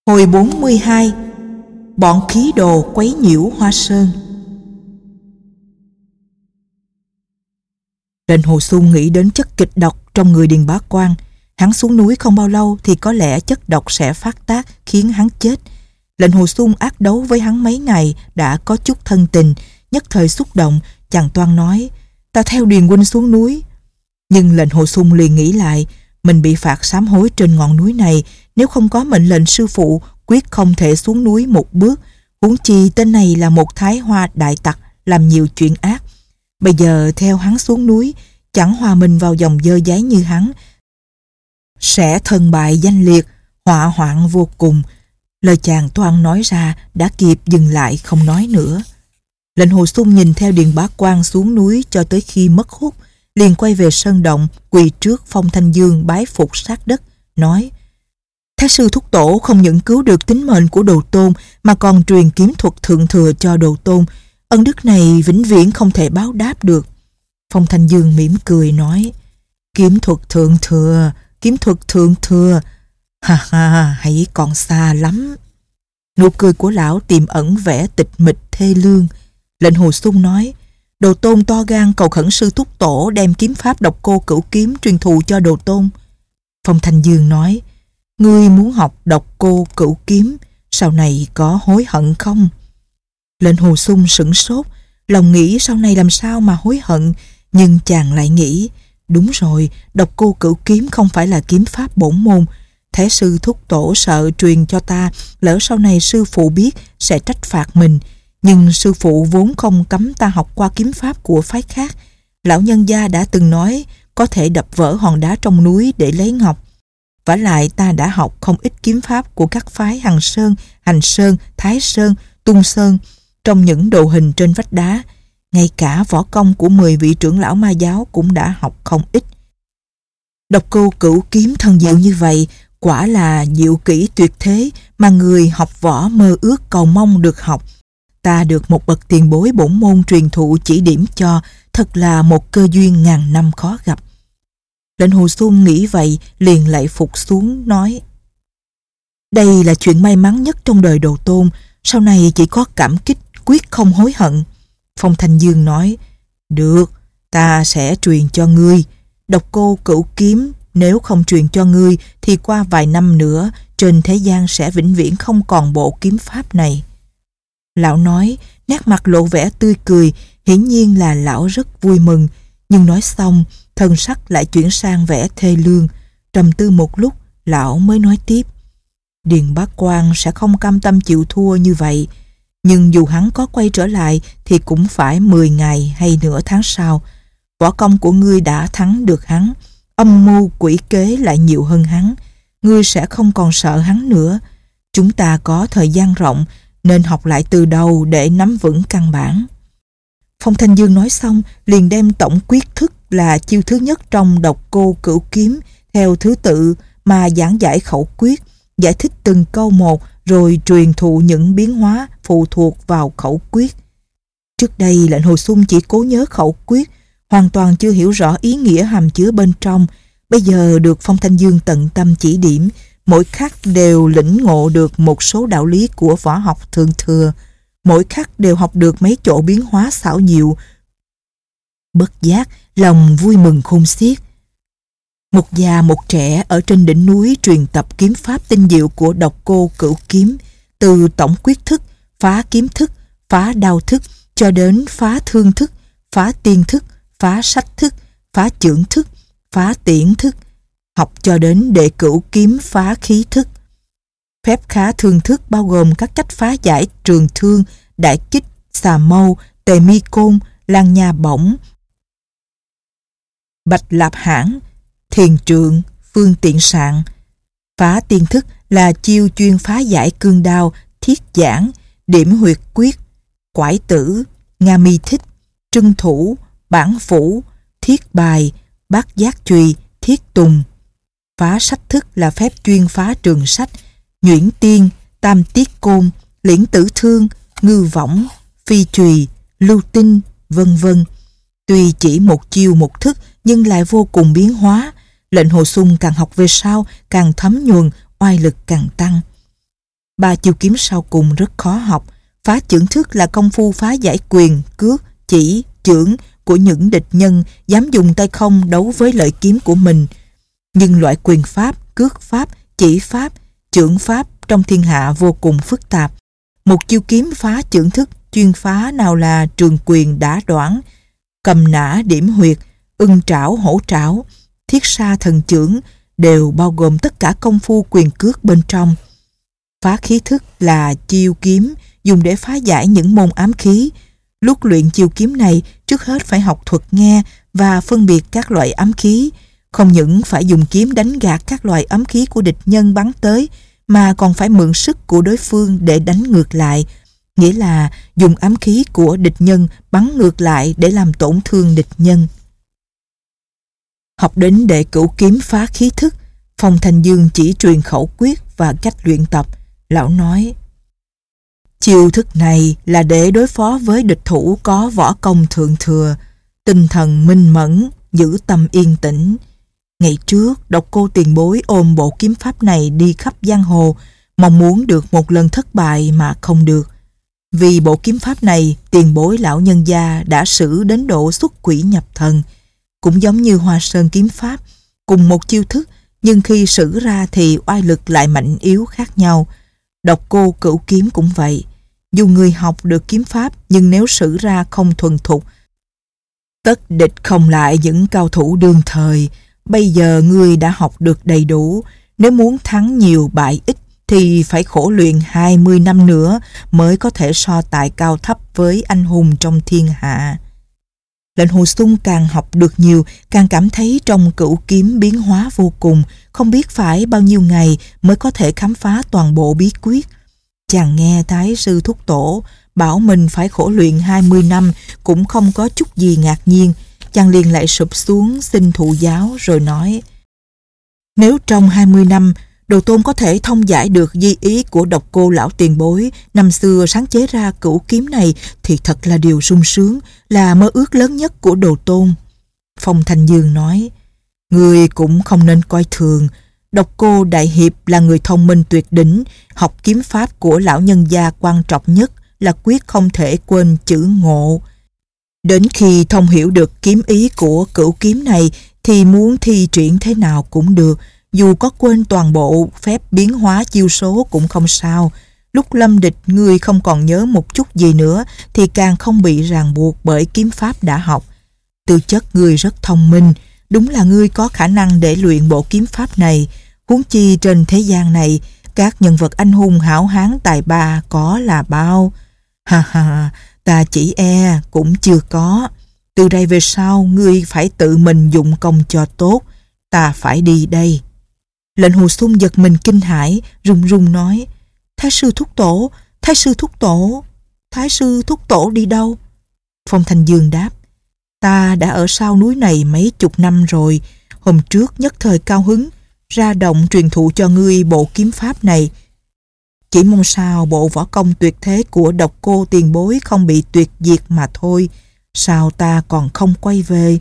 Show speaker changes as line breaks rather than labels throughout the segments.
Hồi 42. Bọn khí đồ quấy nhiễu Hoa Sơn. Lệnh Hồ Xung nghĩ đến chất kịch độc trong người Điền Bá Quang. Hắn xuống núi không bao lâu thì có lẽ chất độc sẽ phát tác khiến hắn chết. Lệnh Hồ Xung ác đấu với hắn mấy ngày đã có chút thân tình, nhất thời xúc động, chàng toan nói: "Ta theo Điền huynh xuống núi." Nhưng Lệnh Hồ Xung liền nghĩ lại, mình bị phạt sám hối trên ngọn núi này, nếu không có mệnh lệnh sư phụ quyết không thể xuống núi một bước, huống chi tên này là một Thái Hoa đại tặc làm nhiều chuyện ác. Bây giờ theo hắn xuống núi, chẳng hòa mình vào dòng dơ dáy như hắn, sẽ thân bại danh liệt, họa hoạn vô cùng. Lời chàng toan nói ra đã kịp dừng lại không nói nữa. Lệnh Hồ Xung nhìn theo Điền Bá Quang xuống núi cho tới khi mất hút, liền quay về sơn động, quỳ trước Phong Thanh Dương bái phục sát đất, nói: "Thái sư thúc tổ không những cứu được tính mệnh của Đồ Tôn mà còn truyền kiếm thuật thượng thừa cho Đồ Tôn. Ân đức này vĩnh viễn không thể báo đáp được." Phong Thanh Dương mỉm cười nói: "Kiếm thuật thượng thừa, kiếm thuật thượng thừa, ha ha, hãy còn xa lắm." Nụ cười của lão tiềm ẩn vẻ tịch mịch thê lương. Lệnh Hồ Xung nói: "Đồ Tôn to gan cầu khẩn sư thúc tổ đem kiếm pháp Độc Cô Cửu Kiếm truyền thụ cho Đồ Tôn." Phong Thanh Dương nói: "Ngươi muốn học Độc Cô Cửu Kiếm, sau này có hối hận không?" Lệnh Hồ Xung sửng sốt, lòng nghĩ sau này làm sao mà hối hận, nhưng chàng lại nghĩ: đúng rồi, Độc Cô Cửu Kiếm không phải là kiếm pháp bổn môn. Thái sư thúc tổ sợ truyền cho ta, lỡ sau này sư phụ biết sẽ trách phạt mình. Nhưng sư phụ vốn không cấm ta học qua kiếm pháp của phái khác. Lão nhân gia đã từng nói có thể đập vỡ hòn đá trong núi để lấy ngọc. Vả lại ta đã học không ít kiếm pháp của các phái Hằng Sơn, Hành Sơn, Thái Sơn, Tung Sơn trong những đồ hình trên vách đá. Ngay cả võ công của 10 vị trưởng lão ma giáo cũng đã học không ít. Độc Cô Cửu Kiếm thần diệu như vậy, quả là diệu kỹ tuyệt thế mà người học võ mơ ước cầu mong được học. Ta được một bậc tiền bối bổn môn truyền thụ chỉ điểm cho, thật là một cơ duyên ngàn năm khó gặp." Lệnh Hồ Xung nghĩ vậy liền lạy phục xuống nói: "Đây là chuyện may mắn nhất trong đời Đồ Tôn, sau này chỉ có cảm kích, quyết không hối hận." Phong Thanh Dương nói: "Được, ta sẽ truyền cho ngươi. Độc Cô Cửu Kiếm nếu không truyền cho ngươi thì qua vài năm nữa trên thế gian sẽ vĩnh viễn không còn bộ kiếm pháp này." Lão nói, nét mặt lộ vẻ tươi cười, hiển nhiên là lão rất vui mừng, nhưng nói xong thân sắc lại chuyển sang vẻ thê lương. Trầm tư một lúc, lão mới nói tiếp: "Điền Bá Quang sẽ không cam tâm chịu thua như vậy, nhưng dù hắn có quay trở lại thì cũng phải 10 ngày hay nửa tháng sau. Võ công của ngươi đã thắng được hắn, âm mưu quỷ kế lại nhiều hơn hắn, ngươi sẽ không còn sợ hắn nữa. Chúng ta có thời gian rộng nên học lại từ đầu để nắm vững căn bản." Phong Thanh Dương nói xong liền đem tổng quyết thức là chiêu thứ nhất trong Độc Cô Cửu Kiếm theo thứ tự mà giảng giải khẩu quyết, giải thích từng câu một rồi truyền thụ những biến hóa phụ thuộc vào khẩu quyết. Trước đây Lệnh Hồ Xung chỉ cố nhớ khẩu quyết, hoàn toàn chưa hiểu rõ ý nghĩa hàm chứa bên trong. Bây giờ được Phong Thanh Dương tận tâm chỉ điểm, mỗi khắc đều lĩnh ngộ được một số đạo lý của võ học thượng thừa, mỗi khắc đều học được mấy chỗ biến hóa xảo diệu. Bất giác lòng vui mừng khôn xiết. Một già một trẻ ở trên đỉnh núi truyền tập kiếm pháp tinh diệu của Độc Cô Cửu Kiếm, từ tổng quyết thức, phá kiếm thức, phá đao thức cho đến phá thương thức, phá tiên thức, phá sách thức, phá chưởng thức, phá tiễn thức, học cho đến đệ cửu kiếm phá khí thức. Phép khá thương thức bao gồm các cách phá giải trường thương, đại kích, xà mâu, tề mi côn, lan nha bổng, bạch lạp hãn, thiền trượng, phương tiện sạn. Phá tiên thức là chiêu chuyên phá giải cương đao, thiết giảng, điểm huyệt quyết, quải tử, nga mi thích, trưng thủ, bản phủ, thiết bài, bát giác chùy, thiết tùng. Phá sách thức là phép chuyên phá trường sách, nhuyễn tiên, tam tiết côn, liễn tử thương, ngư võng, phi chùy, lưu tinh, vân vân. Tuy chỉ một chiêu một thức nhưng lại vô cùng biến hóa. Lệnh Hồ Xung càng học về sau càng thấm nhuần, oai lực càng tăng. Ba chiêu kiếm sau cùng rất khó học. Phá chưởng thức là công phu phá giải quyền, cước, chỉ, chưởng của những địch nhân dám dùng tay không đấu với lợi kiếm của mình. Nhưng loại quyền pháp, cước pháp, chỉ pháp, chưởng pháp trong thiên hạ vô cùng phức tạp. Một chiêu kiếm phá chưởng thức chuyên phá nào là trường quyền đả đoản, cầm nã điểm huyệt, ưng trảo hổ trảo, thiết sa thần chưởng đều bao gồm tất cả công phu quyền cước bên trong. Phá khí thức là chiêu kiếm dùng để phá giải những môn ám khí. Lúc luyện chiêu kiếm này, trước hết phải học thuật nghe và phân biệt các loại ám khí. Không những phải dùng kiếm đánh gạt các loại ám khí của địch nhân bắn tới, mà còn phải mượn sức của đối phương để đánh ngược lại. Nghĩa là dùng ám khí của địch nhân bắn ngược lại để làm tổn thương địch nhân. Học đến đệ cửu kiếm phá khí thức, Phong Thanh Dương chỉ truyền khẩu quyết và cách luyện tập. Lão nói: chiêu thức này là để đối phó với địch thủ có võ công thượng thừa, tinh thần minh mẫn, giữ tâm yên tĩnh. Ngày trước, Độc Cô tiền bối ôm bộ kiếm pháp này đi khắp giang hồ, mong muốn được một lần thất bại mà không được. Vì bộ kiếm pháp này, tiền bối lão nhân gia đã sử đến độ xuất quỷ nhập thần. Cũng giống như Hoa Sơn kiếm pháp, cùng một chiêu thức, nhưng khi sử ra thì oai lực lại mạnh yếu khác nhau. Độc Cô cửu kiếm cũng vậy. Dù người học được kiếm pháp, nhưng nếu sử ra không thuần thục, tất địch không lại những cao thủ đương thời. Bây giờ ngươi đã học được đầy đủ, nếu muốn thắng nhiều bại ít thì phải khổ luyện 20 năm nữa mới có thể so tài cao thấp với anh hùng trong thiên hạ. Lệnh Hồ Xung càng học được nhiều, càng cảm thấy trong cửu kiếm biến hóa vô cùng, không biết phải bao nhiêu ngày mới có thể khám phá toàn bộ bí quyết. Chàng nghe Thái sư thúc tổ bảo mình phải khổ luyện 20 năm cũng không có chút gì ngạc nhiên. Chàng liền lại sụp xuống xin thụ giáo rồi nói: nếu trong 20 năm Đồ Tôn có thể thông giải được di ý của Độc Cô lão tiền bối năm xưa sáng chế ra cửu kiếm này thì thật là điều sung sướng, là mơ ước lớn nhất của Đồ Tôn. Phong Thanh Dương nói: người cũng không nên coi thường. Độc Cô đại hiệp là người thông minh tuyệt đỉnh, học kiếm pháp của lão nhân gia quan trọng nhất là quyết không thể quên chữ ngộ. Đến khi thông hiểu được kiếm ý của cửu kiếm này thì muốn thi triển thế nào cũng được, dù có quên toàn bộ phép biến hóa chiêu số cũng không sao. Lúc lâm địch ngươi không còn nhớ một chút gì nữa thì càng không bị ràng buộc bởi kiếm pháp đã học. Tư chất ngươi rất thông minh, đúng là ngươi có khả năng để luyện bộ kiếm pháp này. Huống chi trên thế gian này, các nhân vật anh hùng hảo hán tài ba có là bao. Ha ha, ta chỉ e cũng chưa có. Từ đây về sau ngươi phải tự mình dụng công cho tốt. Ta phải đi đây. Lệnh Hồ Xung giật mình kinh hãi, run run nói: Thái sư thúc tổ, Thái sư thúc tổ, Thái sư thúc tổ đi đâu? Phong Thanh Dương đáp: ta đã ở sau núi này mấy chục năm rồi. Hôm trước nhất thời cao hứng ra động truyền thụ cho ngươi bộ kiếm pháp này. Chỉ mong sao bộ võ công tuyệt thế của Độc Cô tiền bối không bị tuyệt diệt mà thôi. Sao ta còn không quay về?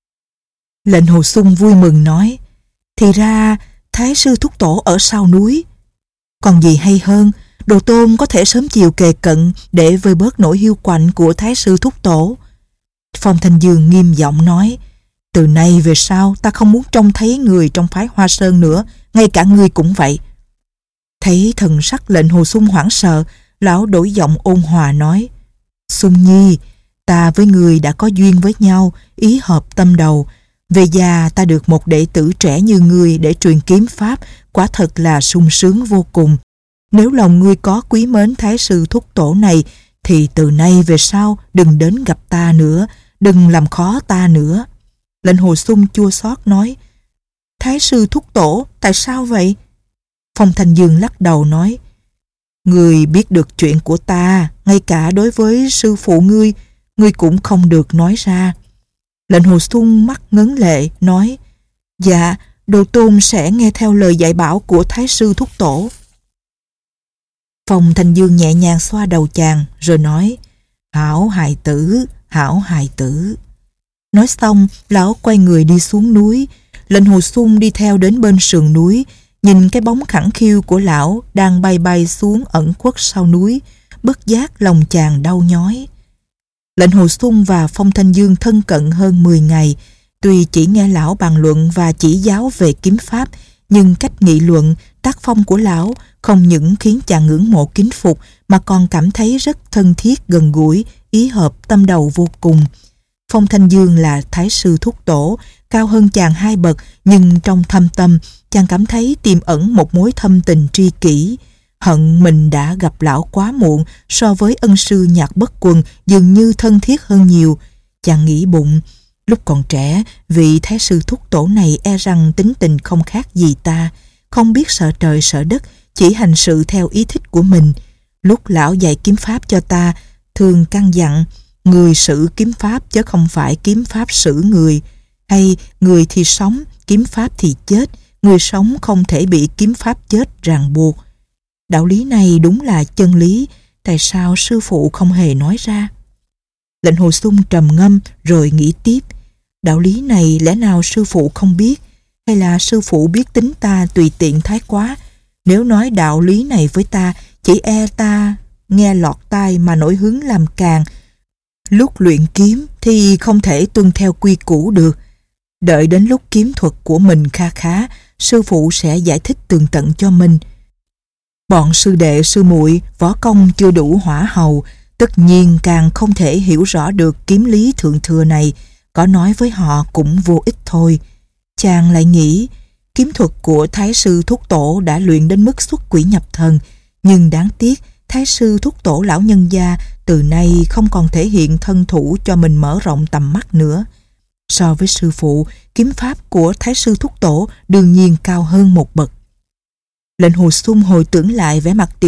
Lệnh Hồ Xung vui mừng nói: thì ra Thái sư thúc tổ ở sau núi. Còn gì hay hơn, Đồ Tôn có thể sớm chiều kề cận để vơi bớt nỗi hiu quạnh của Thái sư thúc tổ. Phong Thanh Dương nghiêm giọng nói: từ nay về sau ta không muốn trông thấy người trong phái Hoa Sơn nữa, ngay cả ngươi cũng vậy. Thấy thần sắc Lệnh Hồ Xung hoảng sợ, lão đổi giọng ôn hòa nói: Xung Nhi, ta với người đã có duyên với nhau, ý hợp tâm đầu. Về già ta được một đệ tử trẻ như ngươi để truyền kiếm pháp, quả thật là sung sướng vô cùng. Nếu lòng ngươi có quý mến Thái sư thúc tổ này thì từ nay về sau đừng đến gặp ta nữa, đừng làm khó ta nữa. Lệnh Hồ Xung chua xót nói: Thái sư thúc tổ, tại sao vậy? Phong Thanh Dương lắc đầu nói: ngươi biết được chuyện của ta, ngay cả đối với sư phụ ngươi cũng không được nói ra. Lệnh Hồ Xung mắt ngấn lệ nói: dạ, Đồ Tôn sẽ nghe theo lời dạy bảo của Thái sư thúc tổ. Phong Thanh Dương nhẹ nhàng xoa đầu chàng rồi nói: hảo hài tử, hảo hài tử. Nói xong, lão quay người đi xuống núi. Lệnh Hồ Xung đi theo đến bên sườn núi, nhìn cái bóng khẳng khiu của lão đang bay bay xuống ẩn khuất sau núi, bất giác lòng chàng đau nhói. Lệnh Hồ Xuân và Phong Thanh Dương thân cận hơn 10 ngày, tuy chỉ nghe lão bàn luận và chỉ giáo về kiếm pháp, nhưng cách nghị luận, tác phong của lão không những khiến chàng ngưỡng mộ kính phục mà còn cảm thấy rất thân thiết gần gũi, ý hợp tâm đầu vô cùng. Phong Thanh Dương là thái sư thúc tổ, cao hơn chàng 2 bậc, nhưng trong thâm tâm chàng cảm thấy tiềm ẩn một mối thâm tình tri kỷ. Hận mình đã gặp lão quá muộn, so với ân sư Nhạc Bất Quần dường như thân thiết hơn nhiều. Chàng nghĩ bụng, lúc còn trẻ, vị thái sư thúc tổ này e rằng tính tình không khác gì ta, không biết sợ trời sợ đất, chỉ hành sự theo ý thích của mình. Lúc lão dạy kiếm pháp cho ta, thường căn dặn, người xử kiếm pháp chứ không phải kiếm pháp xử người, hay người thì sống, kiếm pháp thì chết, người sống không thể bị kiếm pháp chết ràng buộc. Đạo lý này đúng là chân lý, tại sao sư phụ không hề nói ra? Lệnh Hồ Xuân trầm ngâm rồi nghĩ tiếp, đạo lý này lẽ nào sư phụ không biết, hay là sư phụ biết tính ta tùy tiện thái quá? Nếu nói đạo lý này với ta, chỉ e ta nghe lọt tai mà nổi hứng làm càng. Lúc luyện kiếm thì không thể tuân theo quy củ được. Đợi đến lúc kiếm thuật của mình kha khá, sư phụ sẽ giải thích tường tận cho mình. Bọn sư đệ sư muội võ công chưa đủ hỏa hầu, tất nhiên càng không thể hiểu rõ được kiếm lý thượng thừa này, có nói với họ cũng vô ích thôi. Chàng lại nghĩ, kiếm thuật của thái sư thúc tổ đã luyện đến mức xuất quỷ nhập thần, nhưng đáng tiếc thái sư thúc tổ lão nhân gia từ nay không còn thể hiện thân thủ cho mình mở rộng tầm mắt nữa. So với sư phụ, kiếm pháp của thái sư thúc tổ đương nhiên cao hơn một bậc. Lệnh Hồ Xuân hồi tưởng lại vẻ mặt